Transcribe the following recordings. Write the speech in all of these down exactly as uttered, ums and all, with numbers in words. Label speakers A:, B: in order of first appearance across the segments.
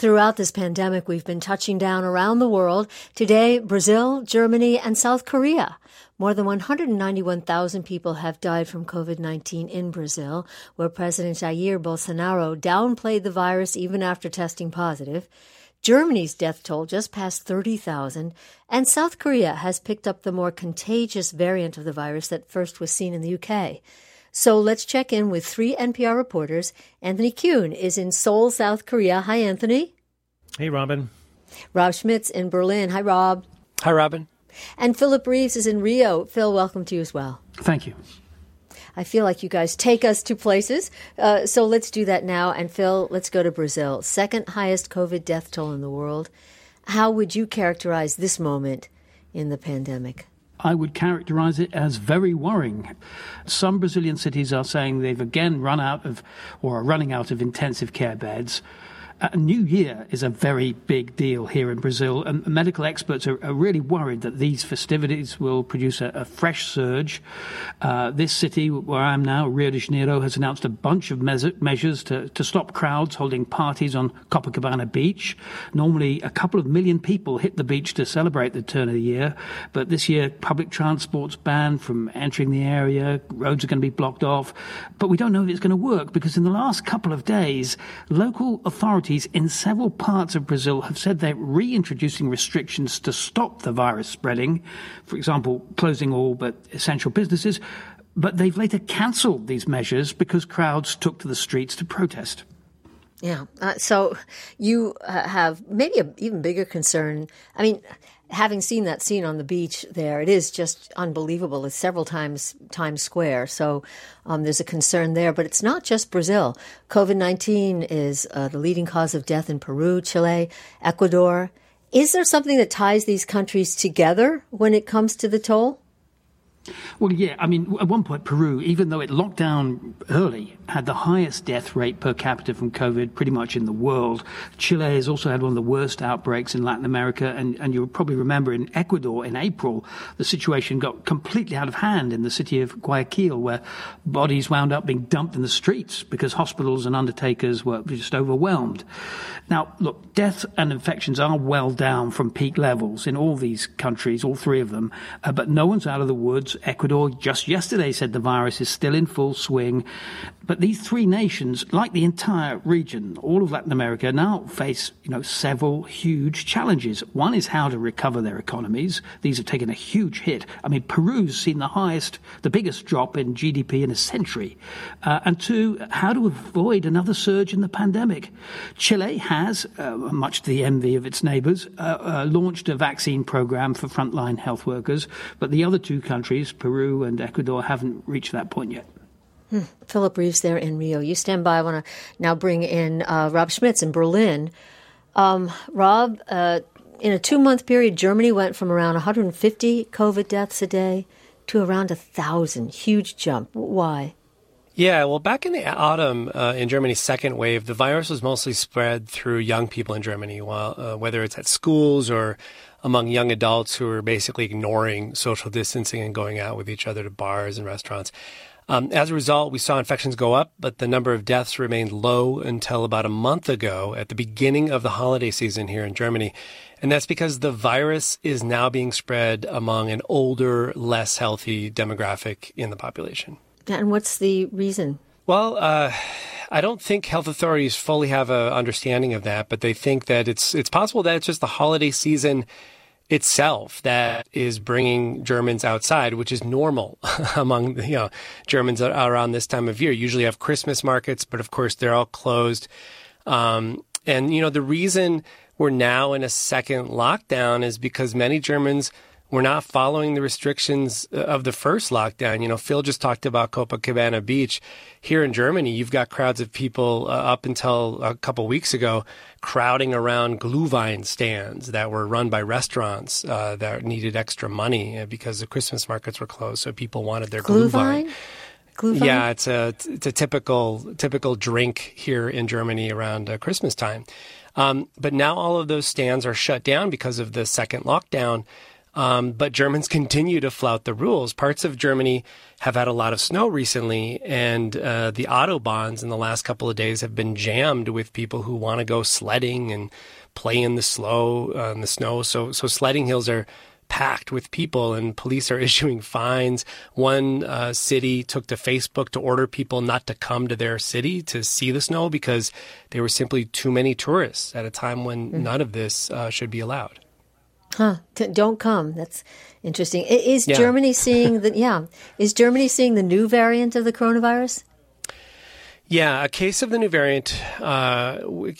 A: Throughout this pandemic, we've been touching down around the world. Today, Brazil, Germany, and South Korea. More than one hundred ninety-one thousand people have died from covid nineteen in Brazil, where President Jair Bolsonaro downplayed the virus even after testing positive. Germany's death toll just passed thirty thousand, and South Korea has picked up the more contagious variant of the virus that first was seen in the U K. So let's check in with three N P R reporters. Anthony Kuhn is in Seoul, South Korea. Hi, Anthony.
B: Hey, Robin.
A: Rob Schmitz in Berlin. Hi, Rob.
C: Hi, Robin.
A: And Philip Reeves is in Rio. Phil, welcome to you as well.
D: Thank you.
A: I feel like you guys take us to places. Uh, so let's do that now. And Phil, let's go to Brazil. Second highest COVID death toll in the world. How would you characterize this moment in the pandemic?
D: I would characterize it as very worrying. Some Brazilian cities are saying they've again run out of, or are running out of intensive care beds. A New Year is a very big deal here in Brazil, and medical experts are, are really worried that these festivities will produce a, a fresh surge. Uh, this city, where I am now, Rio de Janeiro, has announced a bunch of me- measures to, to stop crowds holding parties on Copacabana Beach. Normally, a couple of million people hit the beach to celebrate the turn of the year, but this year, public transport's banned from entering the area, roads are going to be blocked off. But we don't know if it's going to work, because in the last couple of days, local authorities in several parts of Brazil have said they're reintroducing restrictions to stop the virus spreading. For example, closing all but essential businesses. But they've later cancelled these measures because crowds took to the streets to protest.
A: Yeah. Uh, so you uh, have maybe an even bigger concern. I mean, having seen that scene on the beach there, it is just unbelievable. It's several times Times Square. So um, there's a concern there. But it's not just Brazil. covid nineteen is uh, the leading cause of death in Peru, Chile, Ecuador. Is there something that ties these countries together when it comes to the toll?
D: Well, yeah, I mean, at one point, Peru, even though it locked down early, had the highest death rate per capita from COVID pretty much in the world. Chile has also had one of the worst outbreaks in Latin America. And, and you'll probably remember in Ecuador in April, the situation got completely out of hand in the city of Guayaquil, where bodies wound up being dumped in the streets because hospitals and undertakers were just overwhelmed. Now, look, deaths and infections are well down from peak levels in all these countries, all three of them, uh, but no one's out of the woods. Ecuador just yesterday said the virus is still in full swing. But these three nations, like the entire region, all of Latin America, now face, you know, several huge challenges. One is how to recover their economies. These have taken a huge hit. I mean, Peru's seen the highest, the biggest drop in G D P in a century. Uh, and two, how to avoid another surge in the pandemic. Chile has, uh, much to the envy of its neighbors, uh, uh, launched a vaccine program for frontline health workers. But the other two countries, Peru and Ecuador, haven't reached that point yet.
A: Hmm. Philip Reeves there in Rio. You stand by. I want to now bring in uh, Rob Schmitz in Berlin. Um, Rob, uh, in a two-month period, Germany went from around one hundred fifty COVID deaths a day to around one thousand. Huge jump. Why?
C: Yeah, well, back in the autumn, uh, in Germany's second wave, the virus was mostly spread through young people in Germany, while, uh, whether it's at schools or among young adults who are basically ignoring social distancing and going out with each other to bars and restaurants. Um, as a result, we saw infections go up, but the number of deaths remained low until about a month ago at the beginning of the holiday season here in Germany. And that's because the virus is now being spread among an older, less healthy demographic in the population.
A: And what's the reason?
C: Well, uh, I don't think health authorities fully have an understanding of that, but they think that it's it's possible that it's just the holiday season itself that is bringing Germans outside, which is normal among, you know, Germans around this time of year. Usually have Christmas markets, but of course they're all closed. Um, and, you know, the reason we're now in a second lockdown is because many Germans were not following the restrictions of the first lockdown. You know, Phil just talked about Copacabana Beach. Here in Germany, you've got crowds of people uh, up until a couple weeks ago crowding around Glühwein stands that were run by restaurants uh, that needed extra money because the Christmas markets were closed. So people wanted their Glühwein.
A: Glühwein?
C: Yeah, it's a it's a typical typical drink here in Germany around uh, Christmas time. Um, but now all of those stands are shut down because of the second lockdown. Um, but Germans continue to flout the rules. Parts of Germany have had a lot of snow recently, and uh, the Autobahns in the last couple of days have been jammed with people who want to go sledding and play in the slow, uh, in the snow. So, so sledding hills are packed with people, and police are issuing fines. One uh, city took to Facebook to order people not to come to their city to see the snow because there were simply too many tourists at a time when mm. none of this uh, should be allowed.
A: Huh. T- don't come. That's interesting. Is
C: yeah.
A: Germany seeing the, yeah, is Germany seeing the new variant of the coronavirus?
C: Yeah, a case of the new variant uh,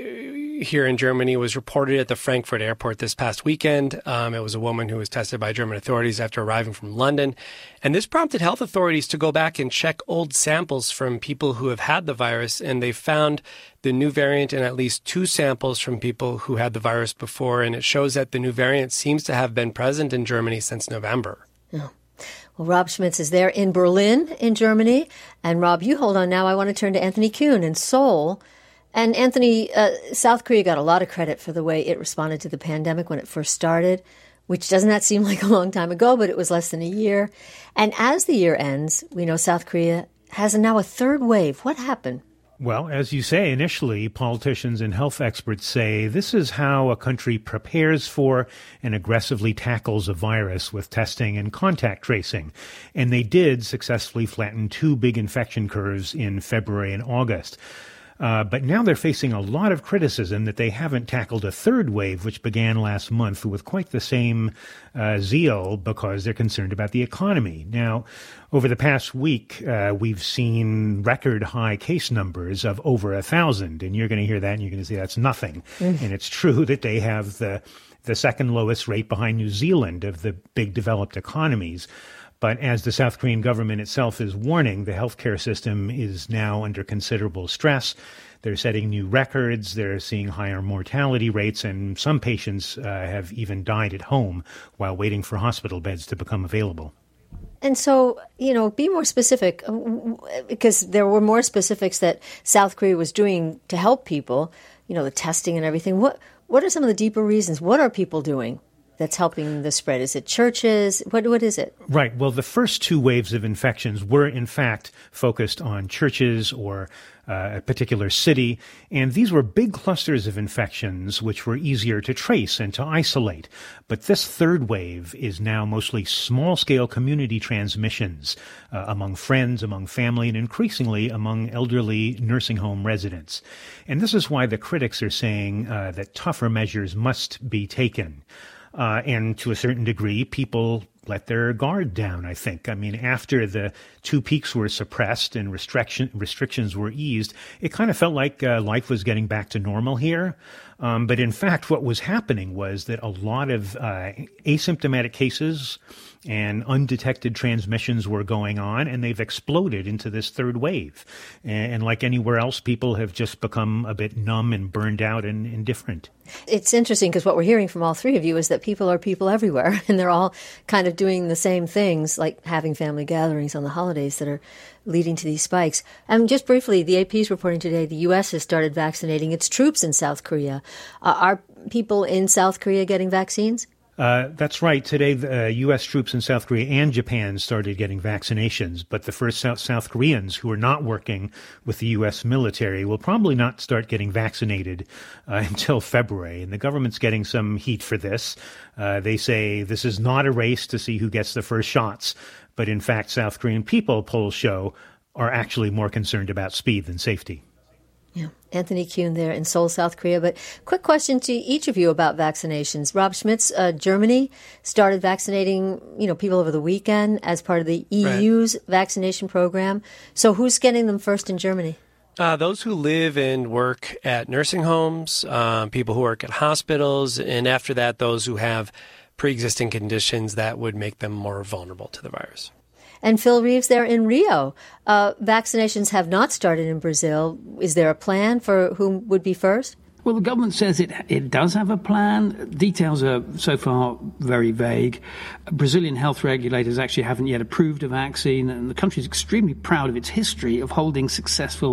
C: here in Germany was reported at the Frankfurt airport this past weekend. Um, it was a woman who was tested by German authorities after arriving from London. And this prompted health authorities to go back and check old samples from people who have had the virus. And they found the new variant in at least two samples from people who had the virus before. And it shows that the new variant seems to have been present in Germany since November.
A: Oh. Well, Rob Schmitz is there in Berlin, in Germany. And Rob, you hold on now. I want to turn to Anthony Kuhn in Seoul. And Anthony, uh, South Korea got a lot of credit for the way it responded to the pandemic when it first started, which doesn't that seem like a long time ago, but it was less than a year. And as the year ends, we know South Korea has now a third wave. What happened?
B: Well, as you say, initially, politicians and health experts say this is how a country prepares for and aggressively tackles a virus with testing and contact tracing. And they did successfully flatten two big infection curves in February and August. Uh, but now they're facing a lot of criticism that they haven't tackled a third wave, which began last month with quite the same uh, zeal because they're concerned about the economy. Now, over the past week, uh, we've seen record high case numbers of over a thousand, and you're going to hear that and you're going to say that's nothing. Mm. And it's true that they have the the second lowest rate behind New Zealand of the big developed economies. But as the South Korean government itself is warning, the healthcare system is now under considerable stress. They're setting new records. They're seeing higher mortality rates, and some patients uh, have even died at home while waiting for hospital beds to become available.
A: And so, you know, be more specific, because there were more specifics that South Korea was doing to help people, you know, the testing and everything. What what are some of the deeper reasons? What are people doing that's helping the spread? Is it churches? What What is it?
B: Right. Well, the first two waves of infections were, in fact, focused on churches or uh, a particular city. And these were big clusters of infections which were easier to trace and to isolate. But this third wave is now mostly small-scale community transmissions uh, among friends, among family, and increasingly among elderly nursing home residents. And this is why the critics are saying uh, that tougher measures must be taken. Uh, and to a certain degree, people let their guard down, I think. I mean, after the two peaks were suppressed and restriction, restrictions were eased, it kind of felt like uh, life was getting back to normal here. Um, but in fact, what was happening was that a lot of uh, asymptomatic cases and undetected transmissions were going on, and they've exploded into this third wave. And, and like anywhere else, people have just become a bit numb and burned out and indifferent.
A: It's interesting because what we're hearing from all three of you is that people are people everywhere, and they're all kind of doing the same things, like having family gatherings on the holidays that are leading to these spikes. And just briefly, the A P is reporting today the U S has started vaccinating its troops in South Korea. Uh, are people in South Korea getting vaccines?
B: Uh, that's right. Today, the uh, U S troops in South Korea and Japan started getting vaccinations, but the first South, South Koreans who are not working with the U S military will probably not start getting vaccinated uh, until February. And the government's getting some heat for this. Uh, they say this is not a race to see who gets the first shots, but in fact, South Korean people, polls show, are actually more concerned about speed than safety.
A: Yeah, Anthony Kuhn there in Seoul, South Korea. But quick question to each of you about vaccinations. Rob Schmitz, uh, Germany started vaccinating, you know, people over the weekend as part of the E U's right. vaccination program. So who's getting them first in Germany?
C: Uh, those who live and work at nursing homes, uh, people who work at hospitals, and after that, those who have pre-existing conditions that would make them more vulnerable to the virus.
A: And Phil Reeves there in Rio. Uh, vaccinations have not started in Brazil. Is there a plan for whom would be first?
D: Well, the government says it it does have a plan. Details are so far very vague. Brazilian health regulators actually haven't yet approved a vaccine, and the country is extremely proud of its history of holding successful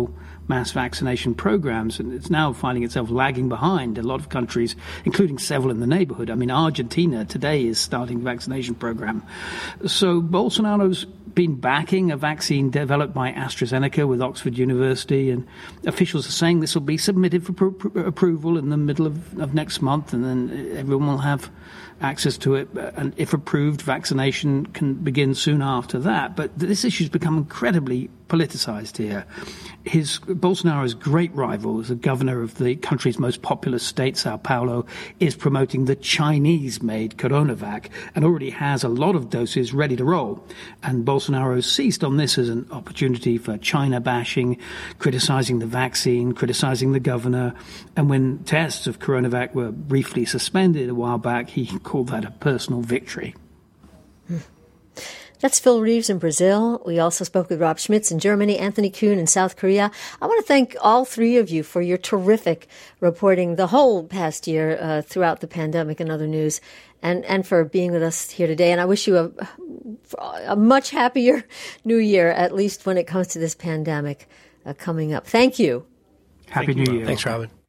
D: mass vaccination programs, and it's now finding itself lagging behind a lot of countries, including several in the neighborhood. I mean, Argentina today is starting a vaccination program. So Bolsonaro's been backing a vaccine developed by AstraZeneca with Oxford University, and officials are saying this will be submitted for pr- pr- approval in the middle of, of next month, and then everyone will have access to it, and if approved, vaccination can begin soon after that. But this issue has become incredibly politicized here. His Bolsonaro's great rival, as the governor of the country's most populous state, Sao Paulo, is promoting the Chinese-made CoronaVac and already has a lot of doses ready to roll. And Bolsonaro seized on this as an opportunity for China bashing, criticizing the vaccine, criticizing the governor. And when tests of CoronaVac were briefly suspended a while back, he called that a personal victory.
A: Hmm. That's Phil Reeves in Brazil. We also spoke with Rob Schmitz in Germany, Anthony Kuhn in South Korea. I want to thank all three of you for your terrific reporting the whole past year uh, throughout the pandemic and other news, and, and for being with us here today. And I wish you a, a much happier new year, at least when it comes to this pandemic uh, coming up. Thank you.
D: Happy
C: Thank
D: New
C: you,
D: Year.
C: Thanks, Robin.